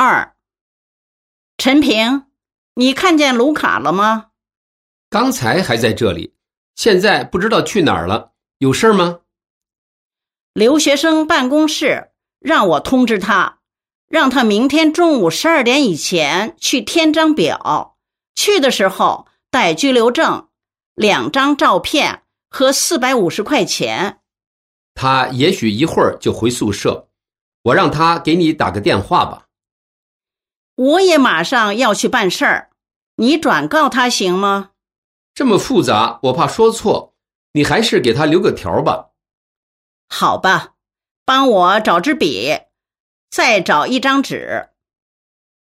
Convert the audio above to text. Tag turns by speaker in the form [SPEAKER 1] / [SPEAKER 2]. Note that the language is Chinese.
[SPEAKER 1] 2。陈平，你看见卢卡了吗？
[SPEAKER 2] 刚才还在这里，现在不知道去哪儿了，有事吗？
[SPEAKER 1] 留学生办公室让我通知他，让他明天中午12点以前去填张表，去的时候带居留证、2张照片和450块钱。
[SPEAKER 2] 他也许一会儿就回宿舍，我让他给你打个电话吧。
[SPEAKER 1] 我也马上要去办事儿，你转告他行吗？
[SPEAKER 2] 这么复杂，我怕说错，你还是给他留个条吧。
[SPEAKER 1] 好吧，帮我找支笔，再找一张纸。